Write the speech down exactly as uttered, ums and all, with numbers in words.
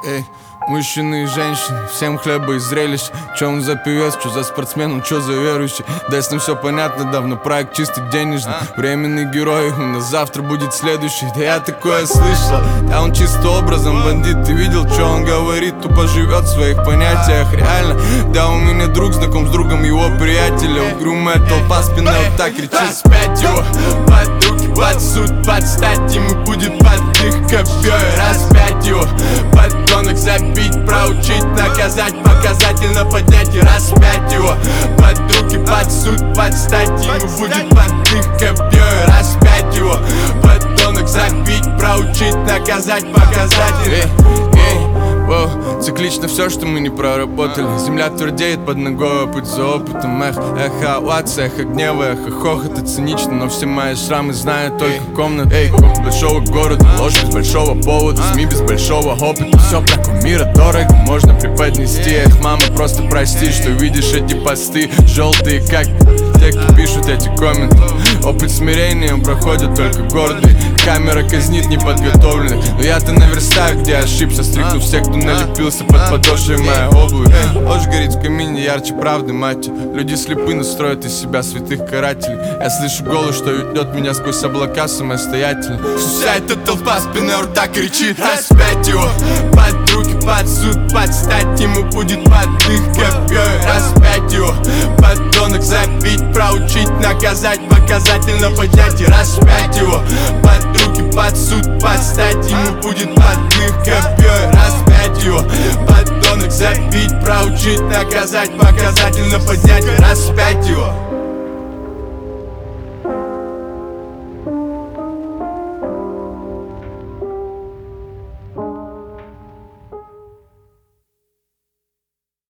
Эй, мужчины и женщины, всем хлеба и зрелищ. Чё он за певец, чё за спортсмен, он чё за верующий? Да с ним все понятно давно, проект чисто денежный. Временный герой, у нас завтра будет следующий. Да я такое слышал, да он чисто образом бандит. Ты видел, чё он говорит, тупо живет в своих понятиях. Реально, да у меня друг знаком с другом его приятеля. Угрюмая толпа спины вот так кричит: распять его, под руки, под суд, подстать ему будет под их копьей. Распять его, подонок, забить, проучить, наказать, показательно поднять и распять его, под руки, под суд, подстать ему будет под их копьей. Распять его, подонок, забить, проучить, наказать, показательно. Воу, циклично все, что мы не проработали. Земля твердеет под ногой, путь за опытом. Эх, эхо овации, эхо гнева, эхо хохота. Цинично, но все мои шрамы знают только комнат. Эй, с большого города, ложь без большого повода, СМИ без большого опыта. Все про кумира дорого, можно преподнести. Эх, мама, просто прости, что видишь эти посты желтые, как те, кто пишут эти комменты. Опыт смирения проходит только гордый. Камера казнит неподготовленных. Но я-то наверстаю, где ошибся, стрикнув всех, кто налепился под подошвой моей обуви. Ложь горит в камине ярче правды, мать. Люди слепы, но строят из себя святых карателей. Я слышу голос, что ведет меня сквозь облака самостоятельно. Вся эта толпа спины рта кричит: распять его, под руки, под суд, подстать ему будет под их копьей. Распять его, подонок, забить, проучить, наказать, показательно поднять и распять его, под руки, под суд, подстать ему будет под их копьей. Распять его, подонок, забить, проучить, наказать, показательно поднять и распять его.